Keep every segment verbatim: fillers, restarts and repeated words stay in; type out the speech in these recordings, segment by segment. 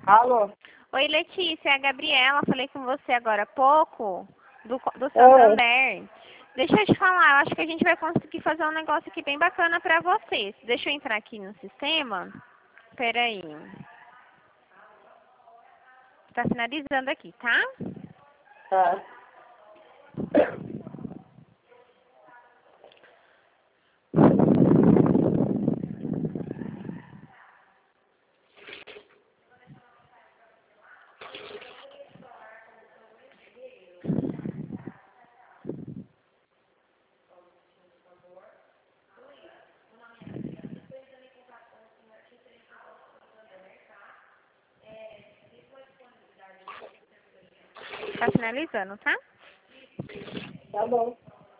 Alô? Oi, Letícia, é a Gabriela. Falei com você agora há pouco, do, do Santander. Oi. Deixa eu te falar, eu acho que a gente vai conseguir fazer um negócio aqui bem bacana pra vocês. Deixa eu entrar aqui no sistema. Peraí. Tá finalizando aqui, tá? Tá. Tá finalizando, tá? Tá bom.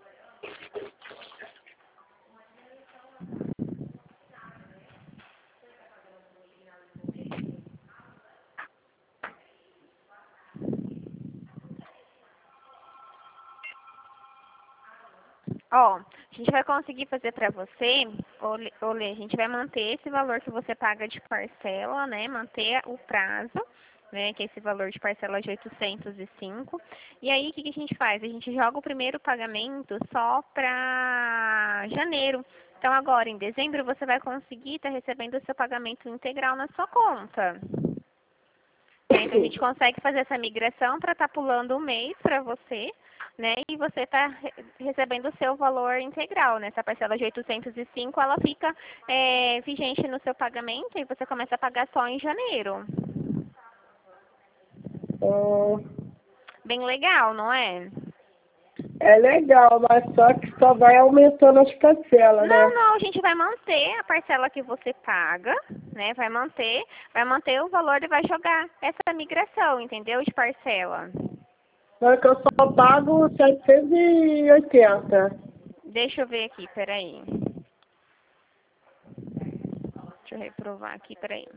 Ó, a gente vai conseguir fazer pra você, ô Lê, a gente vai manter esse valor que você paga de parcela, né? Manter o prazo, né? Que é esse valor de parcela de oitocentos e cinco. E aí, o que, que a gente faz? A gente joga o primeiro pagamento só pra janeiro. Então, agora, em dezembro, você vai conseguir estar recebendo o seu pagamento integral na sua conta. Né? Então, a gente consegue fazer essa migração para estar pulando um mês para você, né? E você está re recebendo o seu valor integral, né? Essa parcela de oitocentos e cinco, ela fica é, vigente no seu pagamento e você começa a pagar só em janeiro. Hum, Bem legal, não é? é legal, mas só que só vai aumentando as parcelas, Não, né? não, a gente vai manter a parcela que você paga, né? Vai manter, vai manter o valor e vai jogar essa migração, entendeu? De parcela. Só que eu só pago setecentos e oitenta. Deixa eu ver aqui, peraí. Deixa eu reprovar aqui, peraí.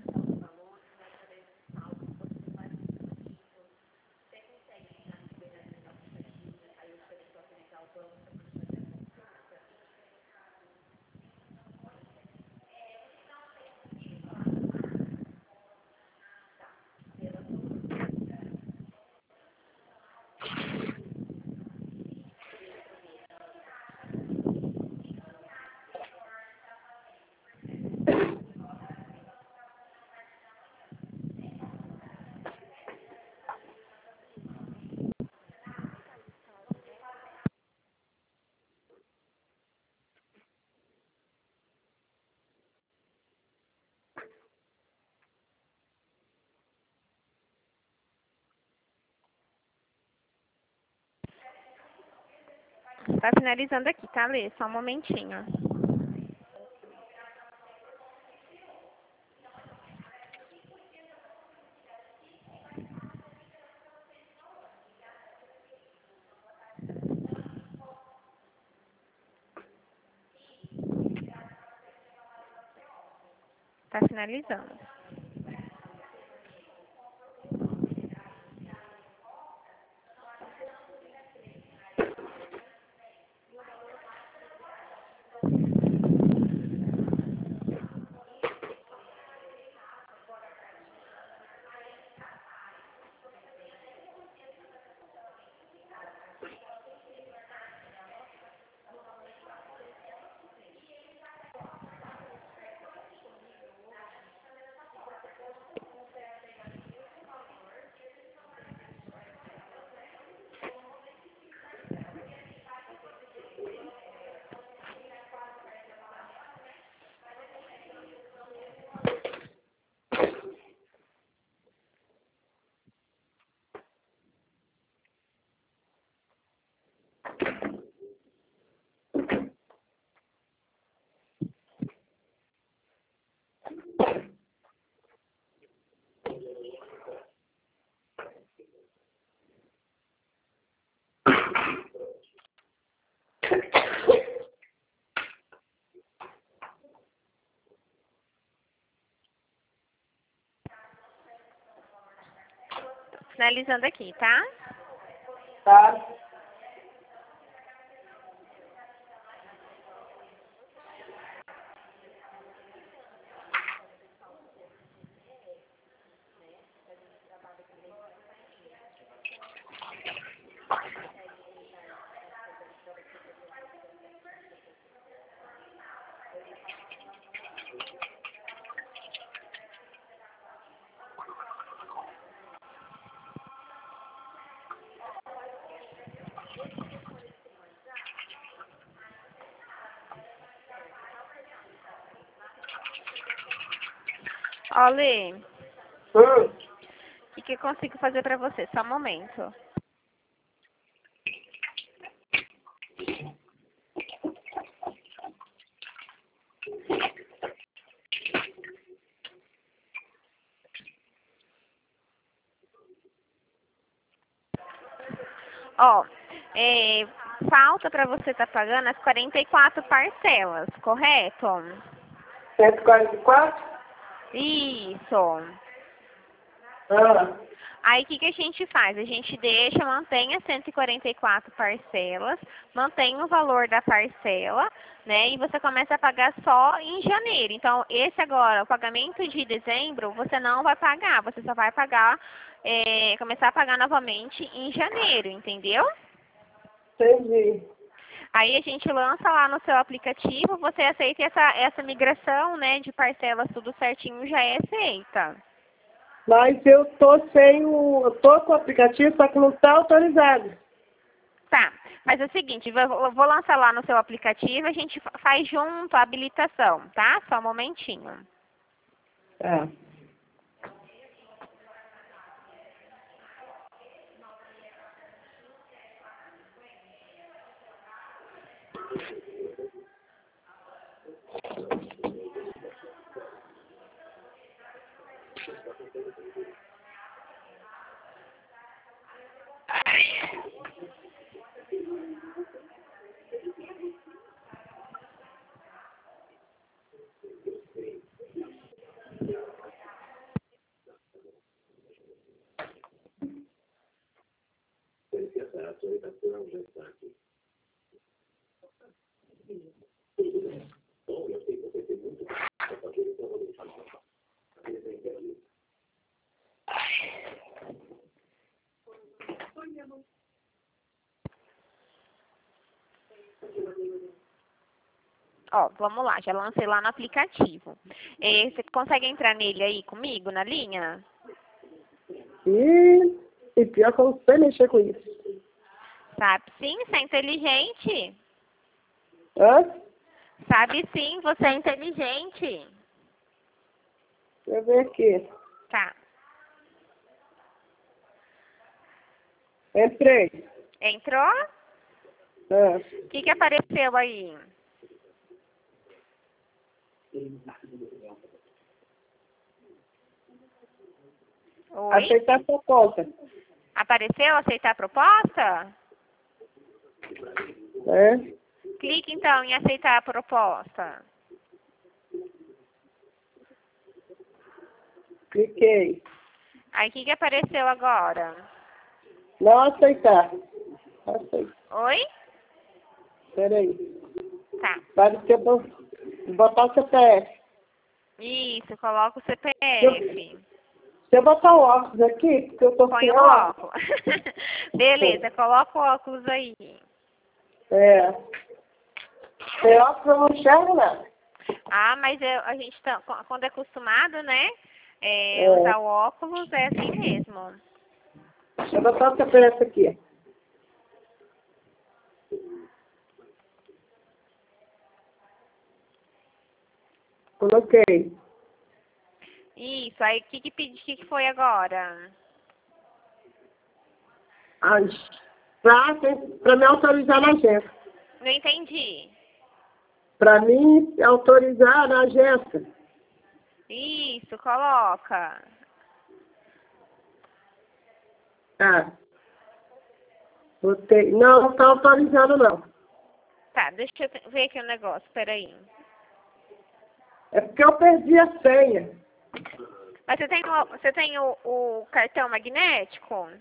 Tá finalizando aqui, tá, Lê? Só um momentinho. Tá finalizando. Finalizando aqui, tá? Tá? Olê, Hum. o que, que eu consigo fazer pra você? Só um momento. Ó, é, falta pra você estar pagando as quarenta e quatro parcelas, correto? cento e quarenta e quatro? Isso. Ah. Aí o que, que a gente faz? A gente deixa, mantém as cento e quarenta e quatro parcelas, mantém o valor da parcela, né? E você começa a pagar só em janeiro. Então, esse agora, o pagamento de dezembro, você não vai pagar, você só vai pagar, é, começar a pagar novamente em janeiro, entendeu? Entendi. Aí a gente lança lá no seu aplicativo, você aceita essa, essa migração, né, de parcelas tudo certinho, já é aceita. Mas eu tô sem o. Eu tô com o aplicativo, só que não tá autorizado. Tá, mas é o seguinte, eu vou eu vou lançar lá no seu aplicativo, a gente fa- faz junto a habilitação, tá? Só um momentinho. Tá. Ó, vamos lá, já lancei lá no aplicativo. Eh, você consegue entrar nele aí comigo, na linha? E, e pior que eu não sei mexer com isso. Sabe sim, você é inteligente. Hã? Sabe sim, você é inteligente. Deixa eu ver aqui. Tá, Entrei. entrou? Ah. O que, que apareceu aí? Oi? Aceitar sua conta. Apareceu aceitar a proposta? Né? Clique então em aceitar a proposta. Cliquei. Aí o que, que apareceu agora? Não aceitar. Aceito. Oi? Peraí. Tá. Parece que eu vou botar o C P F. Isso, coloca o C P Eu, F. se eu botar o óculos aqui, porque eu tô Põe sem o óculos. óculos. Beleza, coloca o óculos aí. É. Sem óculos eu não enxergo nada. Ah, mas eu- a gente tá, quando é acostumado, né? É, É. usar o óculos é assim mesmo. Deixa eu botar o C P F aqui. Coloquei. Isso, aí o que, que, pedi- que, que foi agora? Ai, pra, pra me autorizar na agência. Não entendi. Pra mim autorizar na agência. Isso, coloca. Tá. Botei. Não, não tá autorizando não. Tá, deixa eu te- ver aqui o negócio, peraí. É porque eu perdi a senha. Mas você tem o, você tem o, o cartão magnético?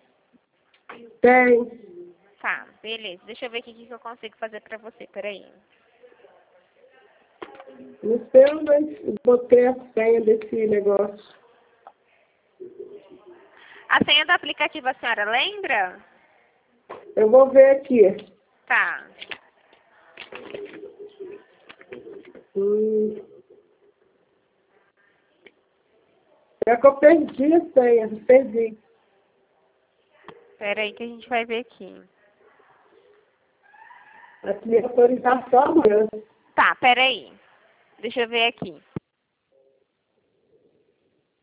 Tem. Tá, beleza. Deixa eu ver aqui o que que eu consigo fazer pra você, peraí. Não sei onde eu botei a senha desse negócio. A senha do aplicativo a senhora lembra? Eu vou ver aqui. Tá. Hum. É que eu perdi a senha. Perdi. Peraí que a gente vai ver aqui. Aqui me autorizar só amanhã. Tá, peraí. Deixa eu ver aqui.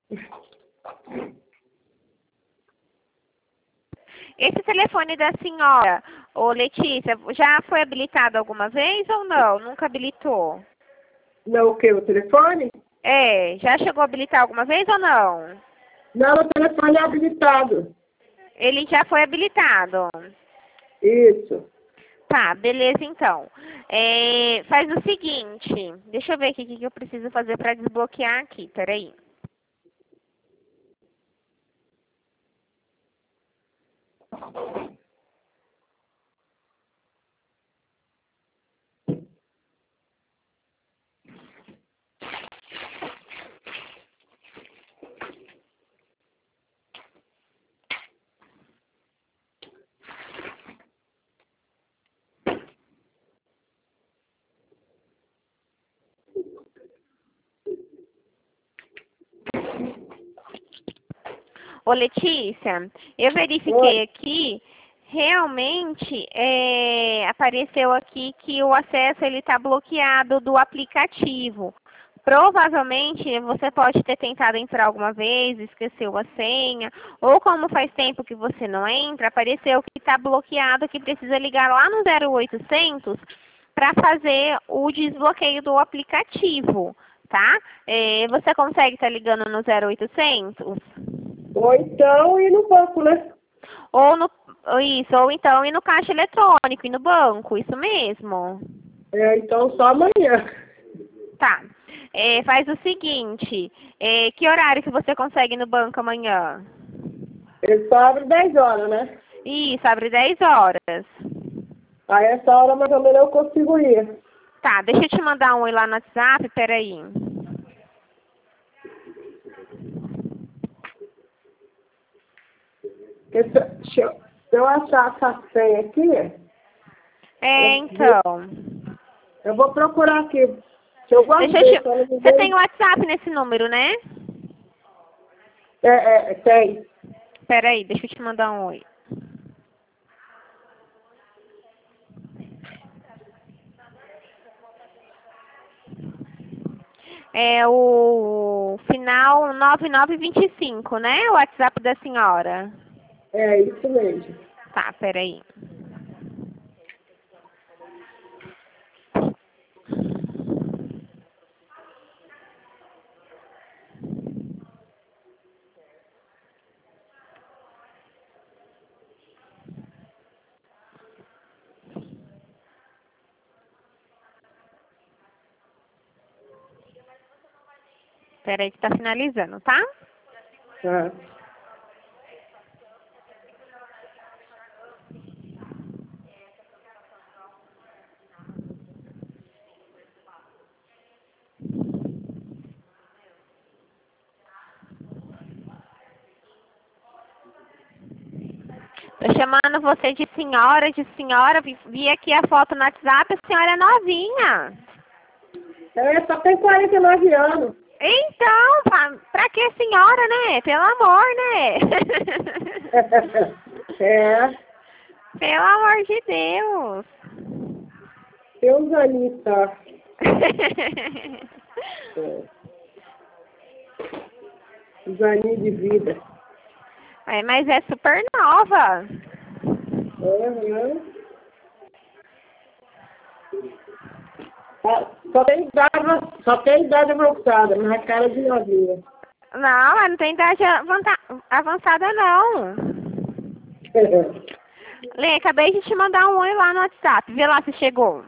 Esse telefone da senhora, ô Letícia, já foi habilitado alguma vez ou não? Nunca habilitou? Não, o quê? O telefone? É, já chegou a habilitar alguma vez ou não? Não, o telefone é habilitado. Ele já foi habilitado. Isso. Tá, beleza então. É, faz o seguinte, deixa eu ver aqui o que que eu preciso fazer para desbloquear aqui, peraí. Ô Letícia, eu verifiquei Oi. aqui, realmente é, apareceu aqui que o acesso ele está bloqueado do aplicativo. Provavelmente você pode ter tentado entrar alguma vez, esqueceu a senha, ou como faz tempo que você não entra, apareceu que está bloqueado, que precisa ligar lá no zero oitocentos para fazer o desbloqueio do aplicativo, tá? É, você consegue estar ligando no zero oitocentos? Ou então ir no banco, né? Ou no, ou isso, ou então ir no caixa eletrônico, ir no banco, isso mesmo. É, então só amanhã. Tá. É, faz o seguinte, é, que horário que você consegue ir no banco amanhã? Ele só abre dez horas, né? Isso, abre dez horas. Aí essa hora mais ou menos eu consigo ir. Tá, deixa eu te mandar um oi lá no WhatsApp, peraí. Porque Se se eu, se eu achar essa senha aqui, É, eu, então. eu vou procurar aqui. Se eu Deixa guardei, eu te... só não me Você tem dei. o WhatsApp nesse número, né? É, é, tem. Peraí, deixa eu te mandar um oi. É o final nove nove dois cinco, né? O WhatsApp da senhora. É isso mesmo. Tá, peraí. Peraí que tá finalizando, tá? Tá. Tô chamando você de senhora, de senhora. Vi, vi aqui a foto no WhatsApp, a senhora é novinha. É, só tem quarenta e nove anos. Então, pra, pra que senhora, né? Pelo amor, né? É. Pelo amor de Deus. Tem uns aninhos só. É. Uns aninhos de vida. É, mas é super nova. Uhum. Só tem idade, só tem idade avançada, mas a cara de novinha. Não, ela não tem idade avanta- avançada, não. Lê, acabei de te mandar um oi lá no WhatsApp. Vê lá se chegou.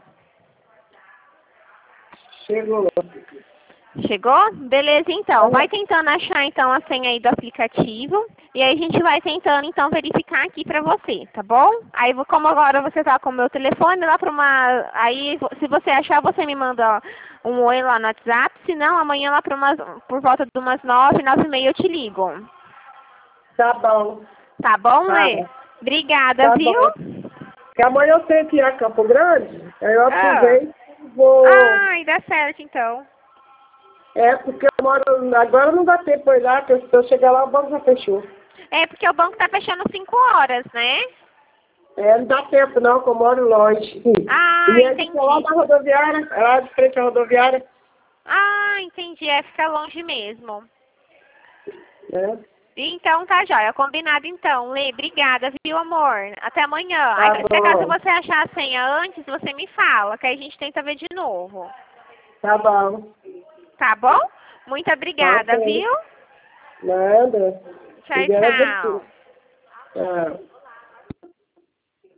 Chegou. Chegou? Beleza, então. Vai tentando achar, então, a senha aí do aplicativo. E aí a gente vai tentando, então, verificar aqui pra você, tá bom? Aí, como agora você tá com o meu telefone, lá pra uma... Aí, se você achar, você me manda um oi lá no WhatsApp. Se não, amanhã lá por, umas, por volta de umas nove, nove e meia eu te ligo. Tá bom. Tá bom, Tá Lê? bom. Obrigada, Tá viu? bom. Porque amanhã eu tenho que ir a Campo Grande, aí eu Ah. aproveito e vou... Ai, dá certo, então. É, porque eu moro... Agora não dá tempo de ir lá, porque se eu chegar lá o banco já fechou. É porque o banco tá fechando cinco horas, né? É, não dá tempo não, que eu moro longe. Ah, E é de entendi. lá da rodoviária, é lá de frente à rodoviária. Ah, entendi. É, fica longe mesmo. Né? Então tá joia, combinado então. Lê, obrigada, viu, amor? Até amanhã. Tá Aí, se acaso bom. você achar a senha antes, você me fala, que aí a gente tenta ver de novo. Tá bom. Tá bom? Muito Tá obrigada, ok. viu? Nada. Tchau, Obrigada a tchau. você. Tchau.